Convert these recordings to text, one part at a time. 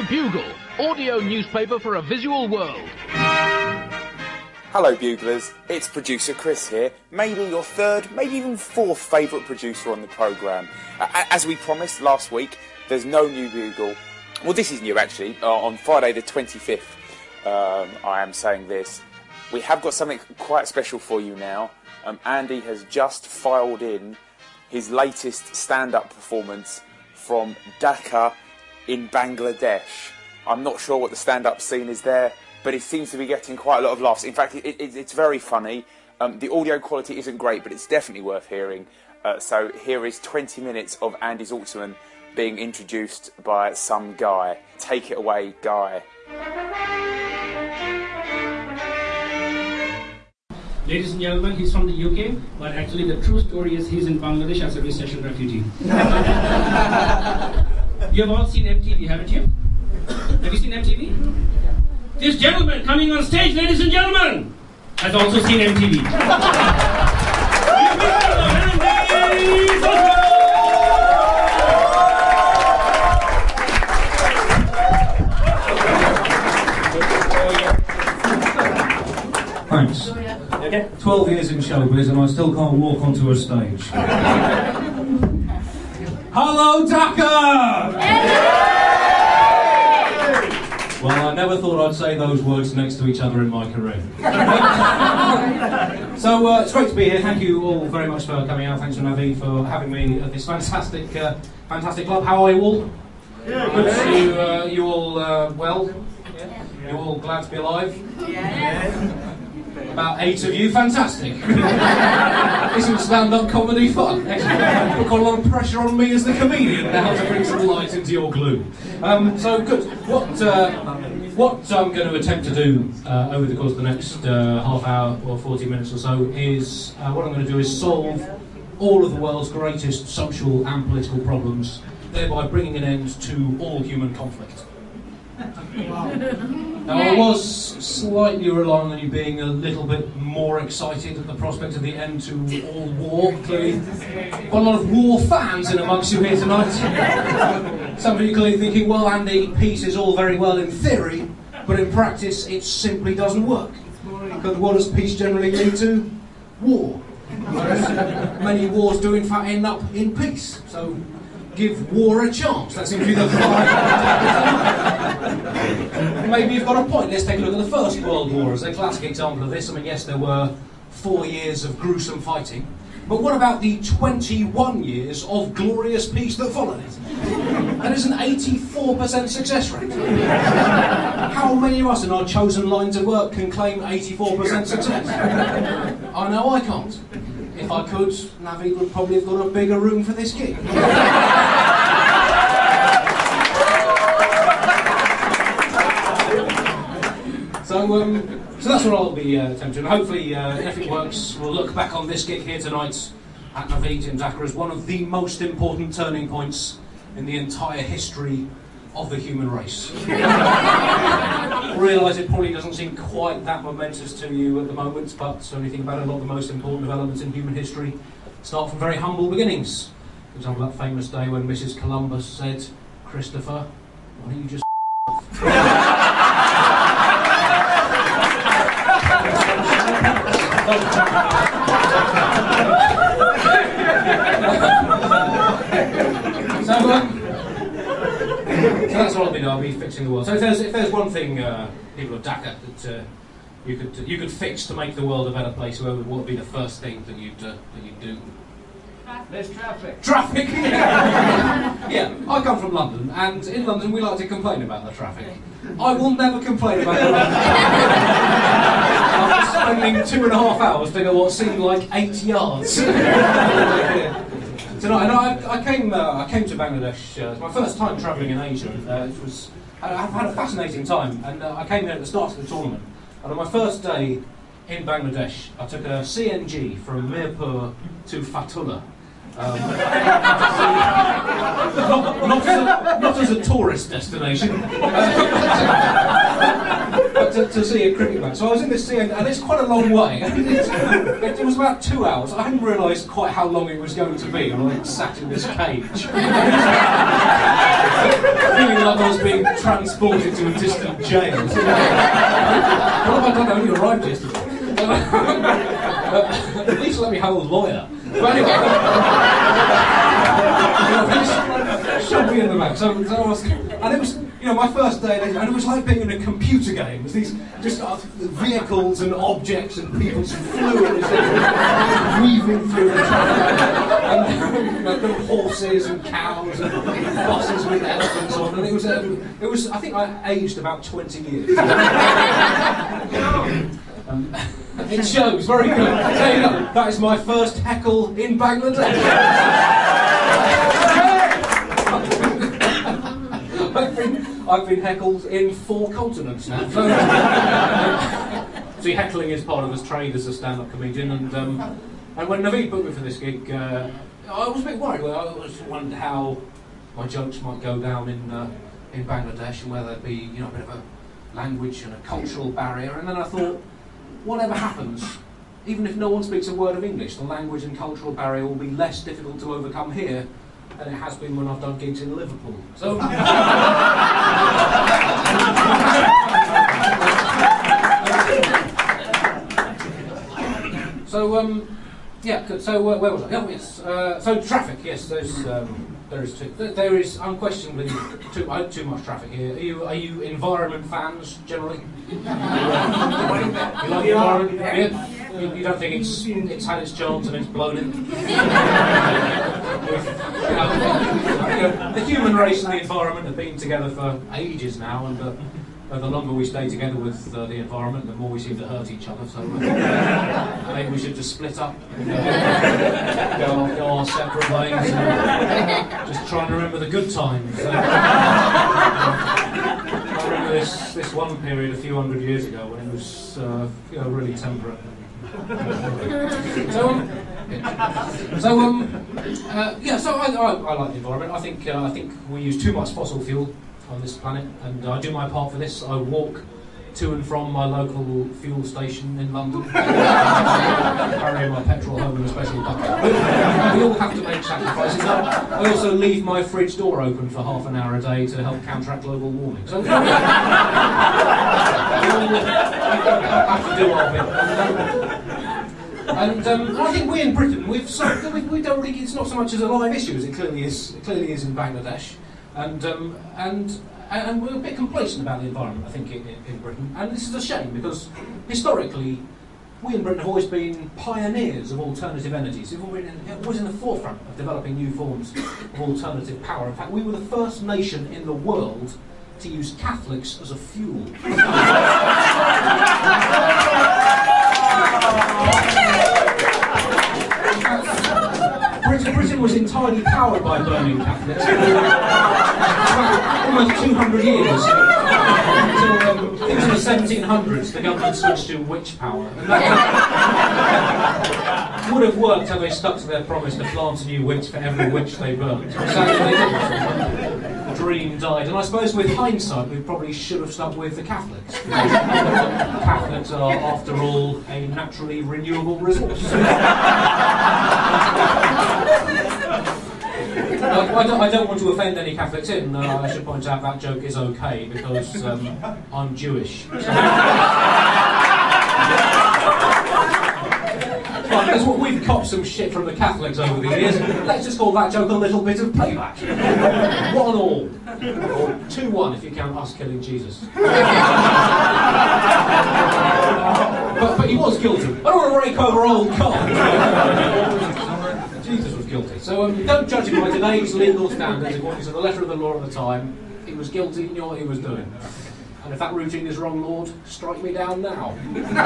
Bugle, audio newspaper for a visual world. Hello Buglers, it's producer Chris here, maybe your third, maybe even fourth favourite producer on the programme. As we promised last week, there's no new Bugle. Well, this is new actually, on Friday the 25th, I am saying this. We have got something quite special for you now. Andy has just filed in his latest stand-up performance from Dhaka in Bangladesh. I'm not sure what the stand-up scene is there, but it seems to be getting quite a lot of laughs. In fact, it's very funny. The audio quality isn't great, but it's definitely worth hearing. So here is 20 minutes of Andy Zaltzman being introduced by some guy. Take it away, Guy. Ladies and gentlemen, he's from the UK, but actually the true story is he's in Bangladesh as a recession refugee. You have all seen MTV, haven't you? Have you seen MTV? This gentleman coming on stage, ladies and gentlemen, has also seen MTV. Thanks. Okay. 12 years in showbiz and I still can't walk onto a stage. Hello, Dhaka! Well, I never thought I'd say those words next to each other in my career. So, it's great to be here. Thank you all very much for coming out. Thanks to Navi for having me at this fantastic club. How are you all? Yeah, good to see you all well? Yeah. You all glad to be alive? Yeah. About 8 of you, fantastic. Isn't stand-up comedy fun? Excellent. You've got a lot of pressure on me as the comedian now to bring some light into your gloom. So good. What I'm going to attempt to do over the course of the next half hour or 40 minutes or so is what I'm going to do is solve all of the world's greatest social and political problems, thereby bringing an end to all human conflict. Now, I was slightly relying on you being a little bit more excited at the prospect of the end to all war. Clearly, got a lot of war fans in amongst you here tonight. Some of you clearly thinking, well, Andy, peace is all very well in theory, but in practice it simply doesn't work. Because what does peace generally lead to? War. Whereas many wars do in fact end up in peace. So give war a chance. That seems to be the Maybe you've got a point. Let's take a look at the First World War as a classic example of this. I mean, yes, there were 4 years of gruesome fighting, but what about the 21 years of glorious peace that followed it? That is an 84% success rate. How many of us in our chosen lines of work can claim 84% success? I know I can't. If I could, Navi would probably have got a bigger room for this gig. So that's what I'll be attempting. Hopefully, if it works, we'll look back on this gig here tonight at Naveed in Dhaka as one of the most important turning points in the entire history of the human race. I realise it probably doesn't seem quite that momentous to you at the moment, but when you think about it, a lot of the most important developments in human history start from very humble beginnings. For example, that famous day when Mrs. Columbus said, "Christopher, why don't you just So that's what I'll be doing. I'll be fixing the world. So if there's one thing, people of Dhaka, that you could fix to make the world a better place, what would be the first thing that you'd do? There's traffic. Traffic. Yeah, I come from London, and in London we like to complain about the traffic. I will never complain about the traffic. After spending 2.5 hours to go what seemed like 8 yards. Tonight, and I came to Bangladesh. It's my first time travelling in Asia. I've had a fascinating time, and I came here at the start of the tournament. And on my first day in Bangladesh, I took a CNG from Mirpur to Fatullah. Not as a tourist destination, but to see a cricket match. So I was in this scene, and it's quite a long way. It was about 2 hours. I hadn't realised quite how long it was going to be, and I sat in this cage. Feeling like I was being transported to a distant jail. What have I done? I only arrived yesterday. At least let me have a lawyer. But anyway, shoved me in the back. So I was, and it was, my first day, and it was like being in a computer game. There's these just vehicles and objects and people's fluids weaving through the traffic, and there were horses and cows and buses with elephants on, and it was. I think I aged about 20 years. It shows, very good. There you go. That is my first heckle in Bangladesh. I've been heckled in 4 continents now. See, heckling is part of his trade as a stand-up comedian, and when Naveed booked me for this gig, I was a bit worried. I just wondered how my jokes might go down in Bangladesh, and whether there'd be a bit of a language and a cultural barrier. And then I thought, whatever happens, even if no one speaks a word of English, the language and cultural barrier will be less difficult to overcome here than it has been when I've done gigs in Liverpool. So, yeah. So where was I? Oh, yes. So traffic. Yes, there is unquestionably too much traffic here. Are you environment fans generally? You like the environment? Yeah. You don't think it's had its chance and it's blown it? The human race and the environment have been together for ages now, and the longer we stay together with the environment, the more we seem to hurt each other. So maybe we should just split up and go our separate ways and just try and remember the good times. I remember this one period a few hundred years ago when it was really temperate. So I like the environment. I think we use too much fossil fuel on this planet, and I do my part for this. I walk to and from my local fuel station in London, carrying my petrol home in a special bucket. We all have to make sacrifices. I also leave my fridge door open for half an hour a day to help counteract global warming. So we all have to do our bit. And I think we in Britain, we don't really. It's not so much as a live issue as it clearly is in Bangladesh, and we're a bit complacent about the environment, I think, in Britain. And this is a shame, because historically, we in Britain have always been pioneers of alternative energies. We've always in the forefront of developing new forms of alternative power. In fact, we were the first nation in the world to use Catholics as a fuel. Britain was entirely powered by burning Catholics for almost 200 years. Until in the 1700s, the government switched to witch power. And that would have worked had they stuck to their promise to plant a new witch for every witch they burnt. Sadly, they didn't. The dream died. And I suppose with hindsight, we probably should have stuck with the Catholics. Catholics are, after all, a naturally renewable resource. I don't want to offend any Catholics in. I should point out that joke is okay because I'm Jewish. Because we've copped some shit from the Catholics over the years. Let's just call that joke a little bit of payback. 1-1, or 2-1 if you count us killing Jesus. But he was guilty. I don't want to rake over old Carl. Jesus was guilty. So don't judge him by today's legal standards according to the letter of the law at the time. He was guilty, he knew what he was doing. And if that routine is wrong, Lord, strike me down now.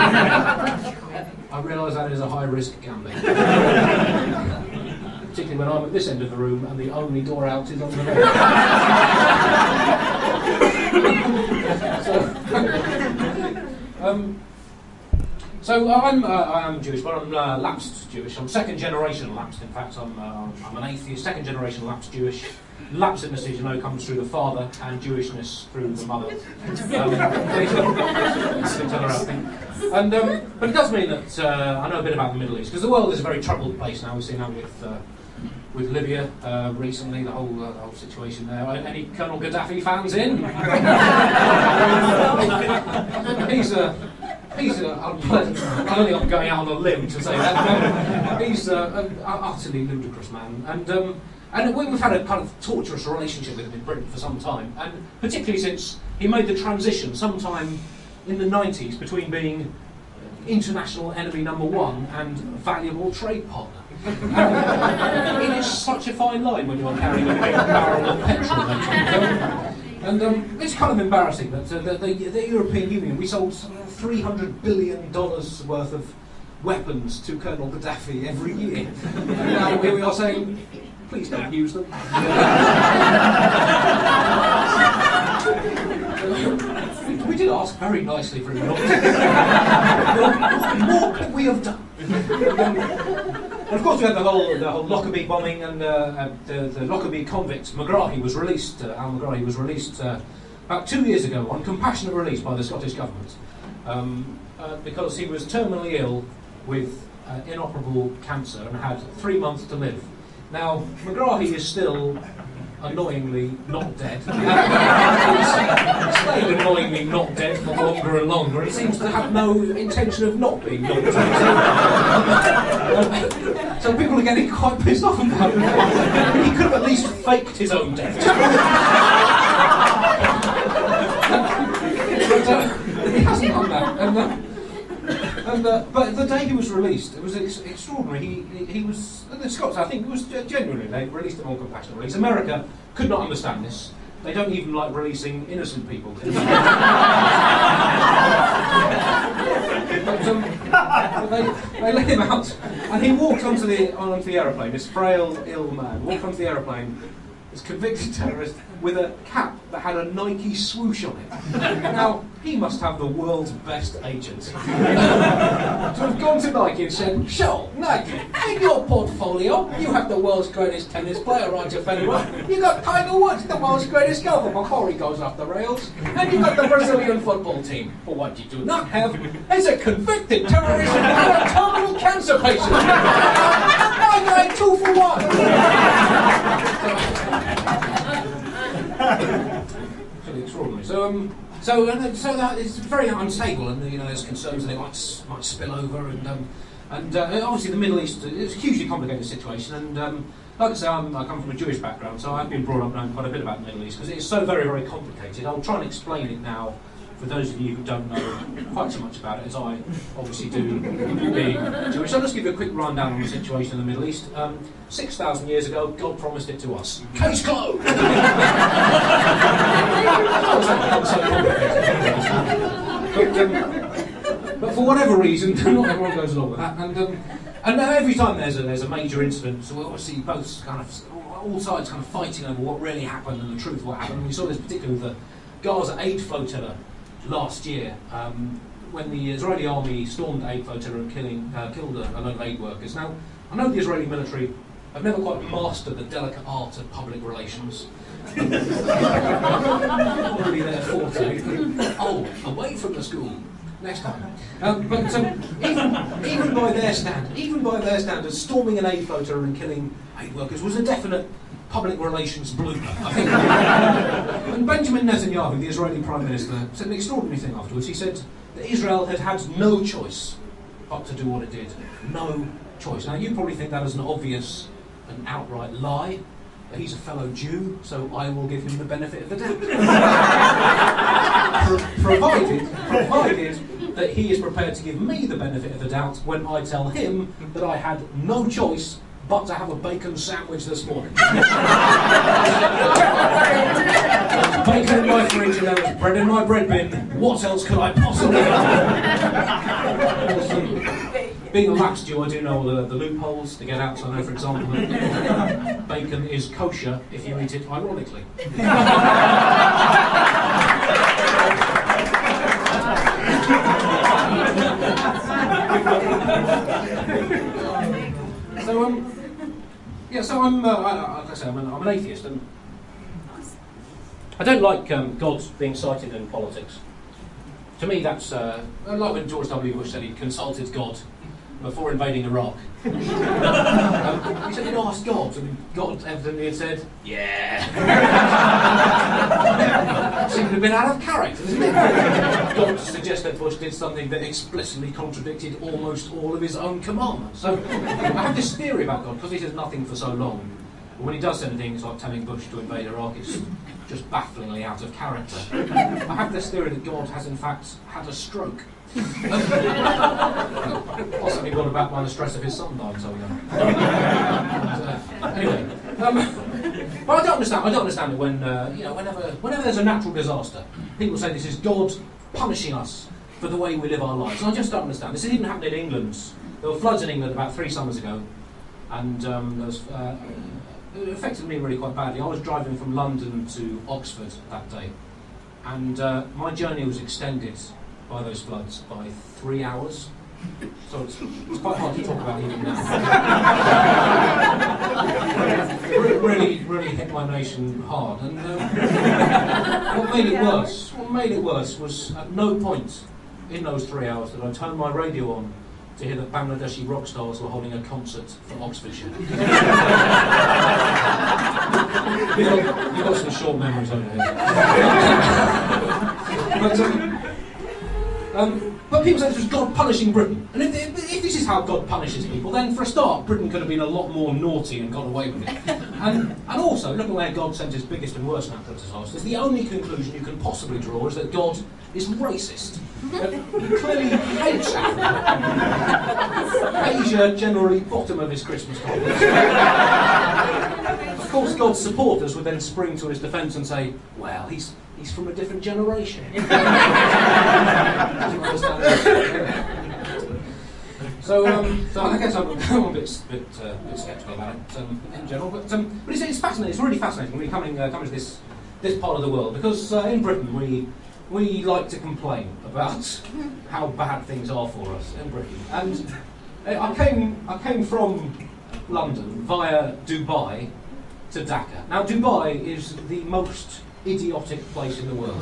I realise that is a high-risk gambling. Particularly when I'm at this end of the room and the only door out is on the left. So I am Jewish, but I'm lapsed Jewish. I'm second generation lapsed. In fact, I'm an atheist, second generation lapsed Jewish. lapsidness, as you know, comes through the father, and Jewishness through the mother. But it does mean that I know a bit about the Middle East, because the world is a very troubled place now. We've seen that with Libya recently, the whole situation there. Any Colonel Gaddafi fans in? He's unpleasant. I don't think I'm going out on a limb to say that. He's an utterly ludicrous man, and we've had a kind of torturous relationship with him in Britain for some time, and particularly since he made the transition sometime in the 90s between being international enemy number one and valuable trade partner. It is such a fine line when you're carrying a big barrel of petrol. And it's kind of embarrassing that the European Union, we sold $300 billion worth of weapons to Colonel Gaddafi every year. And now here we are saying, please don't use them. We did ask very nicely for him not to. What could we have done? And of course we had the whole Lockerbie bombing, and the Lockerbie convict Megrahi was released. Al Megrahi was released about 2 years ago on compassionate release by the Scottish Government because he was terminally ill with inoperable cancer and had 3 months to live. Now Megrahi is still annoyingly not dead. He's stayed annoyingly not dead for longer and longer. He seems to have no intention of not being not dead. So people are getting quite pissed off about it. He could have at least faked his own death. But he hasn't done that. But the day he was released, it was extraordinary. He was, the Scots, I think, it was genuinely, they released him on compassionate release. America could not understand this. They don't even like releasing innocent people. But they let him out, and he walked onto the aeroplane, this frail, ill man, walked onto the aeroplane, this convicted terrorist, with a cap that had a Nike swoosh on it. Now, he must have the world's best agent. To have gone to Nike and said, "Sure, Nike, in your portfolio, you have the world's greatest tennis player, Roger Federer. You got Tiger Woods, the world's greatest golfer before he goes off the rails. And you got the Brazilian football team. But what you do not have is a convicted terrorist and a terminal cancer patient. I 2 for 1. Absolutely extraordinary. So that is very unstable, and there's concerns that it might spill over, and obviously the Middle East is a hugely complicated situation, and like I say, I come from a Jewish background, so I've been brought up knowing quite a bit about the Middle East because it's so very, very complicated. I'll try and explain it now for those of you who don't know quite so much about it as I obviously do being Jewish. I'll just give you a quick rundown on the situation in the Middle East. 6,000 years ago, God promised it to us. Case closed! But for whatever reason, not everyone goes along with that. And every time there's a major incident, so we obviously both kind of, all sides kind of fighting over what really happened and the truth of what happened. We saw this particularly with the Gaza aid flotilla last year, when the Israeli army stormed the aid flotilla and killed a load of aid workers. Now, I know the Israeli military have never quite mastered the delicate art of public relations. Not really their forte. Away from the school. Next time. But even by their standards, storming an aid flotilla and killing aid workers was a definite public relations blooper, I think. And Benjamin Netanyahu, the Israeli Prime Minister, said an extraordinary thing afterwards. He said that Israel had no choice but to do what it did. No choice. Now, you probably think that is an obvious and outright lie. But he's a fellow Jew, so I will give him the benefit of the doubt. provided that he is prepared to give me the benefit of the doubt when I tell him that I had no choice but to have a bacon sandwich this morning. There was bacon in my fridge and there was bread in my bread bin. What else could I possibly have? Being a lax Jew, I do know the loopholes to get out. So I know, for example, that bacon is kosher if you eat it ironically. So I'm like I say, I'm an atheist, and I don't like God being cited in politics. To me, that's like when George W. Bush said he consulted God before invading Iraq. He said he'd asked God, and God evidently had said, yeah. Seemed to have been out of character, doesn't it? God suggested Bush did something that explicitly contradicted almost all of his own commandments. So I have this theory about God, because he says nothing for so long. But when he does certain things, like telling Bush to invade Iraq, it's just bafflingly out of character. I have this theory that God has in fact had a stroke. Possibly brought about by the stress of his son dying so young. Anyway, but I don't understand it when whenever there's a natural disaster, people say this is God punishing us for the way we live our lives. And I just don't understand. This didn't happen in England. There were floods in England about 3 summers ago, and it affected me really quite badly. I was driving from London to Oxford that day, and my journey was extended by those floods by 3 hours. So it's quite hard to talk about even now. It really hit my nation hard. And what made it worse was at no point in those 3 hours did I turn my radio on to hear that Bangladeshi rock stars were holding a concert for Oxfordshire. You've got some short memories over here. But people say this was God punishing Britain. And if this is how God punishes people, then for a start, Britain could have been a lot more naughty and got away with it. And also, looking where God sent his biggest and worst natural disasters, the only conclusion you can possibly draw is that God is racist. He clearly hates Africa. Asia generally bottom of his Christmas cards. Of course, God's supporters would then spring to his defence and say, well, he's from a different generation. So I guess I'm a bit sceptical about it in general. But it's fascinating. It's really fascinating when we come to this part of the world, because in Britain we like to complain about how bad things are for us in Britain. And I came from London via Dubai to Dhaka. Now Dubai is the most idiotic place in the world.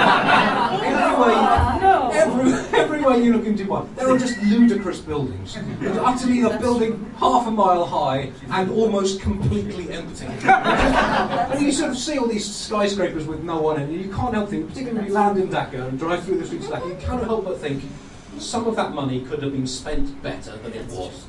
Everywhere you look in Dubai, there are just ludicrous buildings. Utterly a building half a mile high and almost completely empty. And you sort of see all these skyscrapers with no one in, and you can't help thinking, particularly when you land in Dhaka and drive through the streets of Dhaka, you can't help but think, some of that money could have been spent better than it was.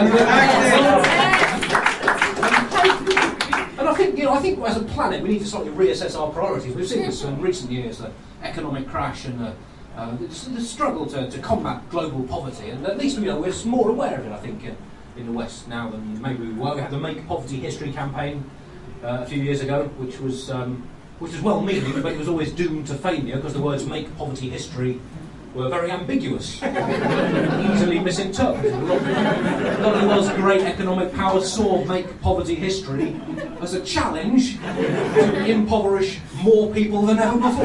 And I think as a planet we need to slightly reassess our priorities. We've seen this in recent years, the economic crash and the struggle to combat global poverty, and at least we're more aware of it, I think, in the West now than maybe we were. We had the Make Poverty History campaign a few years ago, which was well-meaning, but it was always doomed to failure because the words "Make Poverty History" were very ambiguous, easily misinterpreted. A lot of the world's great economic powers saw Make Poverty History as a challenge to impoverish more people than ever before.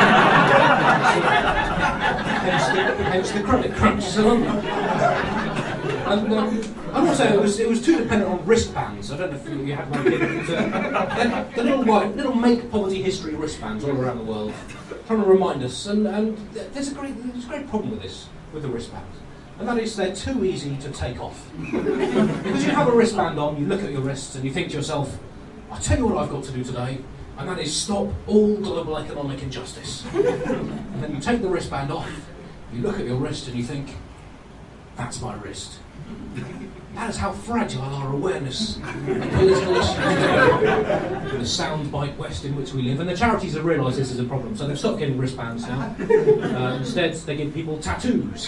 hence the credit crunch. And also, it was too dependent on wristbands. I don't know if you had one here. The little Make Poverty History wristbands all around the world, trying to remind us. And there's a great problem with this, with the wristbands. And that is, they're too easy to take off. Because you have a wristband on, you look at your wrists and you think to yourself, I'll tell you what I've got to do today, and that is stop all global economic injustice. And then you take the wristband off, you look at your wrist and you think, that's my wrist. That is how fragile our awareness of political issues is in the soundbite West in which we live. And the charities have realised this is a problem, so they've stopped getting wristbands now. Instead, they give people tattoos.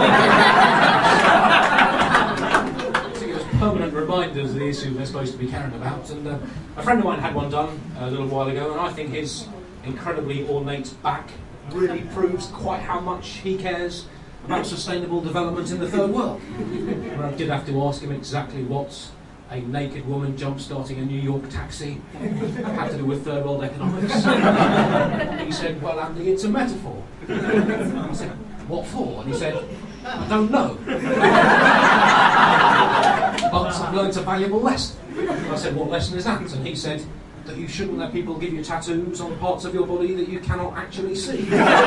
To give us permanent reminders of the issue they're supposed to be caring about. And a friend of mine had one done a little while ago, and I think his incredibly ornate back really proves quite how much he cares about sustainable development in the third world. But I did have to ask him exactly what a naked woman jump-starting a New York taxi had to do with third world economics. He said, well, Andy, it's a metaphor. I said, what for? And he said, I don't know. But I've learned a valuable lesson. I said, what lesson is that? And he said, that you shouldn't let people give you tattoos on parts of your body that you cannot actually see.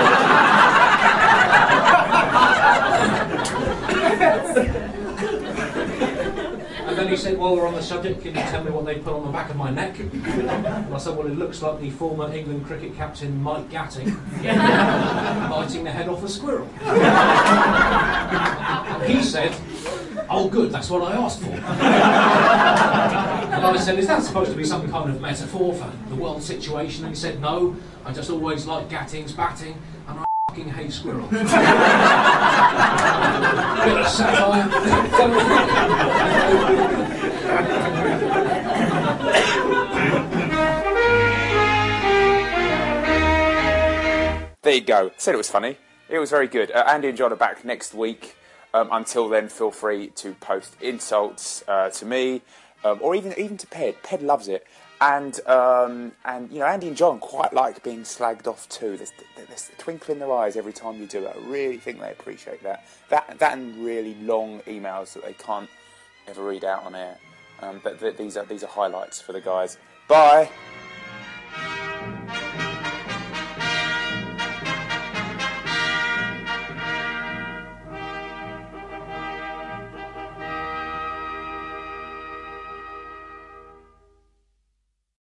And then he said, while we're on the subject, can you tell me what they put on the back of my neck? And I said, well, it looks like the former England cricket captain Mike Gatting biting the head off a squirrel. And he said, oh good, that's what I asked for. And I said, is that supposed to be some kind of metaphor for the world situation? And he said, no, I just always like Gatting's batting, and I fucking hate squirrels. Bit of satire. There you go. Said it was funny. It was very good. Andy and John are back next week. Until then, feel free to post insults to me, or even to Ped. Ped loves it, and you know, Andy and John quite like being slagged off too. There's a twinkle in their eyes every time you do it. I really think they appreciate that. That and really long emails that they can't ever read out on air. But these are highlights for the guys. Bye.